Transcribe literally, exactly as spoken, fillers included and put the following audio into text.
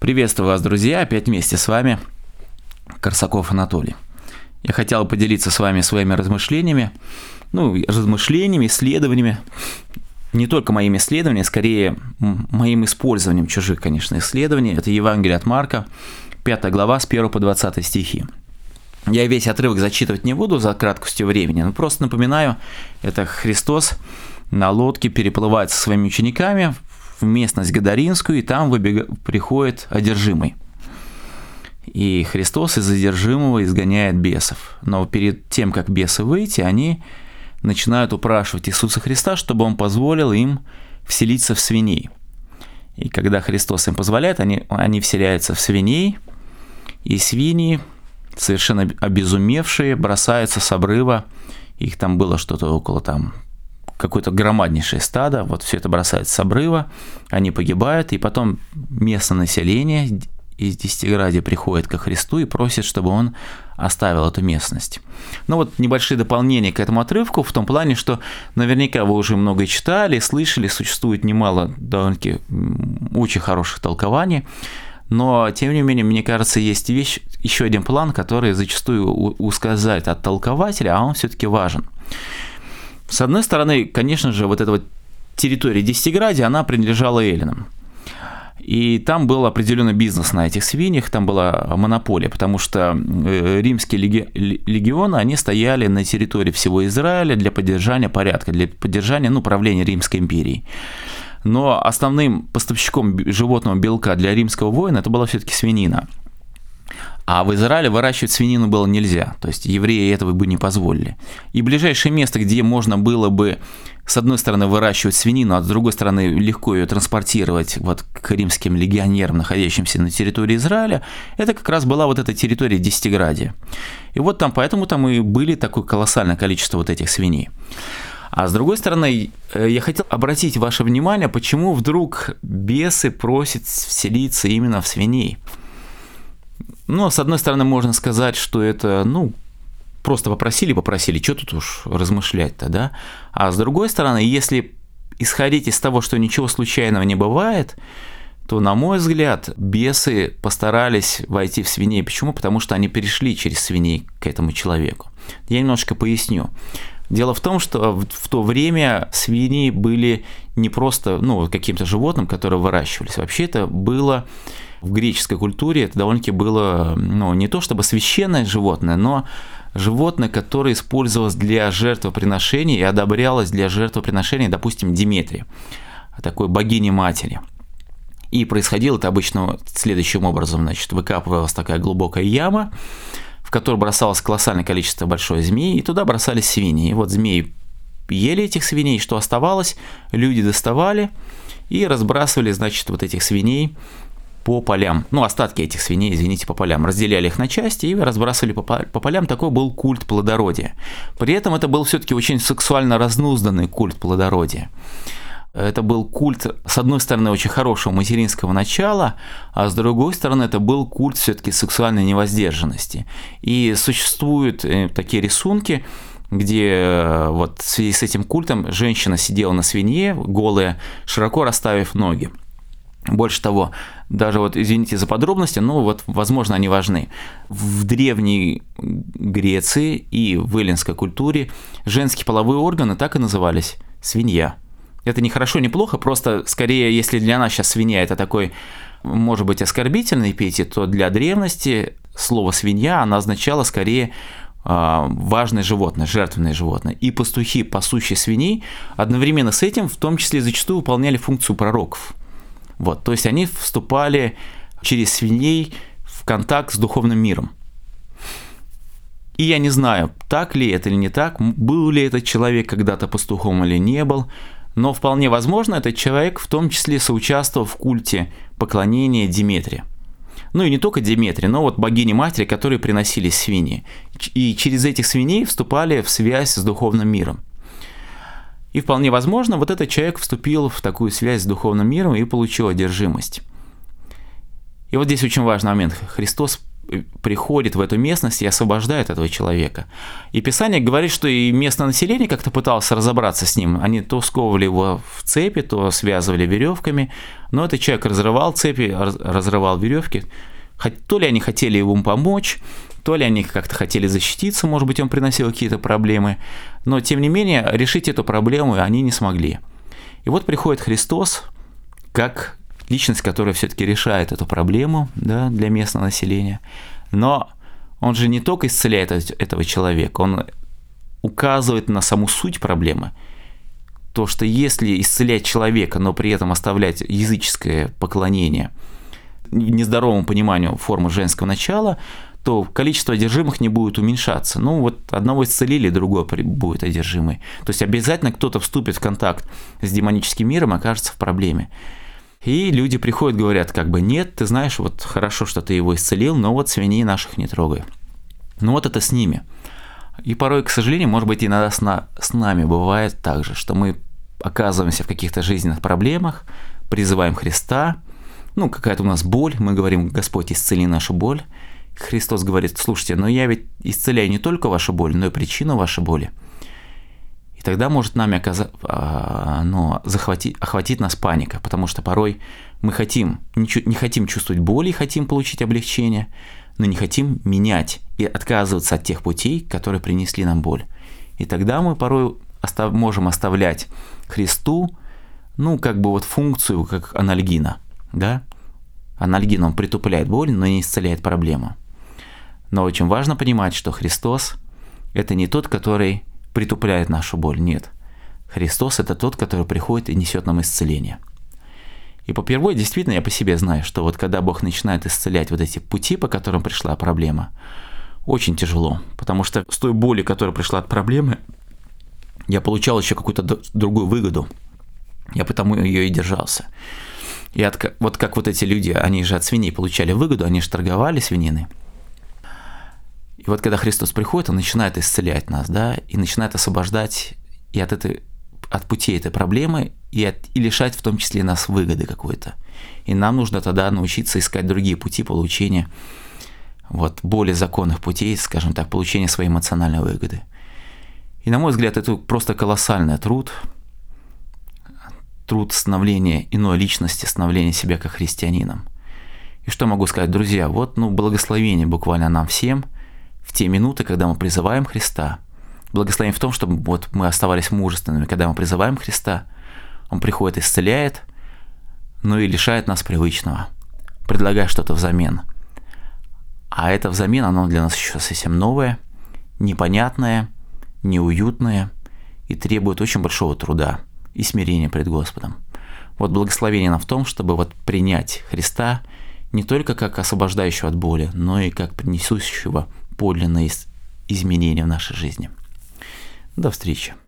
Приветствую вас, друзья, опять вместе с вами Корсаков Анатолий. Я хотел поделиться с вами своими размышлениями, ну, размышлениями, исследованиями, не только моими исследованиями, скорее моим использованием чужих, конечно, исследований. Это Евангелие от Марка, пятая глава, с первого по двадцатый стихи. Я весь отрывок зачитывать не буду за краткостью времени, но просто напоминаю, это Христос на лодке переплывает со своими учениками в местность Гадаринскую, и там выбег... приходит одержимый. И Христос из одержимого изгоняет бесов. Но перед тем, как бесы выйти, они начинают упрашивать Иисуса Христа, чтобы Он позволил им вселиться в свиней. И когда Христос им позволяет, они, они вселяются в свиней, и свиньи, совершенно обезумевшие, бросаются с обрыва. Их там было что-то около там какое-то громаднейшее стадо, вот все это бросается с обрыва, они погибают, и потом местное население из Десятиградья приходит ко Христу и просит, чтобы он оставил эту местность. Ну вот небольшие дополнения к этому отрывку, в том плане, что наверняка вы уже много читали, слышали, существует немало довольно-таки очень хороших толкований, но, тем не менее, мне кажется, есть вещь, еще один план, который зачастую ускользает от толкователя, а он все-таки важен. С одной стороны, конечно же, вот эта вот территория Десятиградья, она принадлежала эллинам. И там был определенный бизнес на этих свиньях, там была монополия, потому что римские леги... легионы, они стояли на территории всего Израиля для поддержания порядка, для поддержания, ну, правления Римской империи. Но основным поставщиком животного белка для римского воина это была все-таки свинина. А в Израиле выращивать свинину было нельзя, то есть евреи этого бы не позволили. И ближайшее место, где можно было бы, с одной стороны, выращивать свинину, а с другой стороны, легко ее транспортировать вот к римским легионерам, находящимся на территории Израиля, это как раз была вот эта территория Десятиградья. И вот там, поэтому там и были такое колоссальное количество вот этих свиней. А с другой стороны, я хотел обратить ваше внимание, почему вдруг бесы просят вселиться именно в свиней. Ну, с одной стороны, можно сказать, что это, ну, просто попросили, попросили, что тут уж размышлять-то, да? А с другой стороны, если исходить из того, что ничего случайного не бывает, то, на мой взгляд, бесы постарались войти в свиней. Почему? Потому что они перешли через свиней к этому человеку. Я немножко поясню. Дело в том, что в то время свиньи были не просто, ну, каким-то животным, которое выращивались. Вообще это было в греческой культуре, это довольно-таки было, ну, не то чтобы священное животное, но животное, которое использовалось для жертвоприношений и одобрялось для жертвоприношений, допустим, Деметре, такой богини-матери. И происходило это обычно следующим образом, значит, выкапывалась такая глубокая яма, в которой бросалось колоссальное количество большой змей, и туда бросались свиньи. И вот змеи ели этих свиней, что оставалось, люди доставали и разбрасывали, значит, вот этих свиней по полям, ну, остатки этих свиней, извините, по полям, разделяли их на части и разбрасывали по, по полям. Такой был культ плодородия. При этом это был все-таки очень сексуально разнузданный культ плодородия. Это был культ, с одной стороны, очень хорошего материнского начала, а с другой стороны, это был культ все-таки сексуальной невоздержанности. И существуют такие рисунки, где вот в связи с этим культом женщина сидела на свинье, голая, широко расставив ноги. Больше того, даже вот, извините за подробности, но вот, возможно, они важны. В древней Греции и в эллинской культуре женские половые органы так и назывались – свинья. Это не хорошо, не плохо, просто скорее, если для нас сейчас свинья – это такой, может быть, оскорбительный эпитет, то для древности слово «свинья» оно означало скорее важное животное, жертвенное животное. И пастухи, пасущие свиней, одновременно с этим в том числе зачастую выполняли функцию пророков. Вот, то есть они вступали через свиней в контакт с духовным миром. И я не знаю, так ли это или не так, был ли этот человек когда-то пастухом или не был, но вполне возможно, этот человек в том числе соучаствовал в культе поклонения Деметре. Ну и не только Деметре, но вот богини-матери, которые приносили свиньи. И через этих свиней вступали в связь с духовным миром. И вполне возможно, вот этот человек вступил в такую связь с духовным миром и получил одержимость. И вот здесь очень важный момент. Христос приходит в эту местность и освобождает этого человека. И Писание говорит, что и местное население как-то пыталось разобраться с ним. Они то сковывали его в цепи, то связывали веревками, но этот человек разрывал цепи, разрывал веревки. То ли они хотели ему помочь, то ли они как-то хотели защититься, может быть, он приносил какие-то проблемы, но, тем не менее, решить эту проблему они не смогли. И вот приходит Христос как личность, которая все-таки решает эту проблему, да, для местного населения. Но он же не только исцеляет этого человека, он указывает на саму суть проблемы. То, что если исцелять человека, но при этом оставлять языческое поклонение, нездоровому пониманию формы женского начала, то количество одержимых не будет уменьшаться. Ну вот одного исцелили, другой будет одержимый. То есть обязательно кто-то вступит в контакт с демоническим миром и окажется в проблеме. И люди приходят, говорят, как бы, нет, ты знаешь, вот хорошо, что ты его исцелил, но вот свиней наших не трогай. Ну вот это с ними. И порой, к сожалению, может быть, иногда с, на, с нами бывает так же, что мы оказываемся в каких-то жизненных проблемах, призываем Христа, ну, какая-то у нас боль, мы говорим, Господь, исцели нашу боль. Христос говорит, слушайте, но я ведь исцеляю не только вашу боль, но и причину вашей боли. И тогда может нами оказа... ну, захватить, охватить нас паника, потому что порой мы хотим, не хотим чувствовать боли, хотим получить облегчение, но не хотим менять и отказываться от тех путей, которые принесли нам боль. И тогда мы порой остав... можем оставлять Христу, ну, как бы вот функцию, как анальгина, да? Анальгин, он притупляет боль, но не исцеляет проблему. Но очень важно понимать, что Христос – это не тот, который притупляет нашу боль, нет. Христос – это тот, который приходит и несет нам исцеление. И попервой, действительно, я по себе знаю, что вот когда Бог начинает исцелять вот эти пути, по которым пришла проблема, очень тяжело, потому что с той боли, которая пришла от проблемы, я получал еще какую-то другую выгоду, я потому ее и держался. И от, вот как вот эти люди, они же от свиней получали выгоду, они же торговали свининой. И вот когда Христос приходит, Он начинает исцелять нас, да, и начинает освобождать и от, этой, от путей этой проблемы, и, от, и лишать в том числе нас выгоды какой-то. И нам нужно тогда научиться искать другие пути получения вот, более законных путей, скажем так, получения своей эмоциональной выгоды. И, на мой взгляд, это просто колоссальный труд, труд становления иной личности, становления себя как христианином. И что могу сказать, друзья, вот ну, благословение буквально нам всем в те минуты, когда мы призываем Христа. Благословение в том, чтобы вот мы оставались мужественными, когда мы призываем Христа, Он приходит, исцеляет, но и лишает нас привычного, предлагая что-то взамен. А это взамен, оно для нас еще совсем новое, непонятное, неуютное и требует очень большого труда и смирения пред Господом. Вот благословение нам в том, чтобы вот принять Христа не только как освобождающего от боли, но и как принесущего подлинные изменения в нашей жизни. До встречи.